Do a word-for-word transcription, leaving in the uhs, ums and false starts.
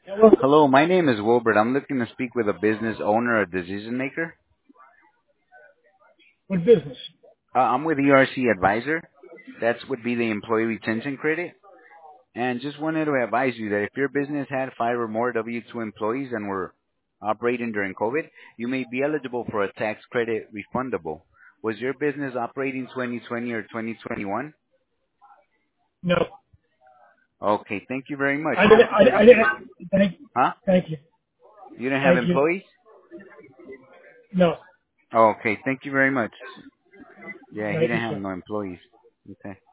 Hello. Hello, my name is Wilbert. I'm looking to speak with a business owner or decision maker. What business? Uh, I'm with E R C Advisor. That would be the employee retention credit. And just wanted to advise you that if your business had five or more W two employees and were operating during COVID, you may be eligible for a tax credit refundable. Was your business operating twenty twenty or twenty twenty-one? No. Okay, thank you very much. I Have didn't, a I, great I day. didn't, thank, Huh? thank you. You didn't have Thank you. employees? No. Okay, thank you very much. Yeah, he Thank you, didn't have sir. no employees. Okay.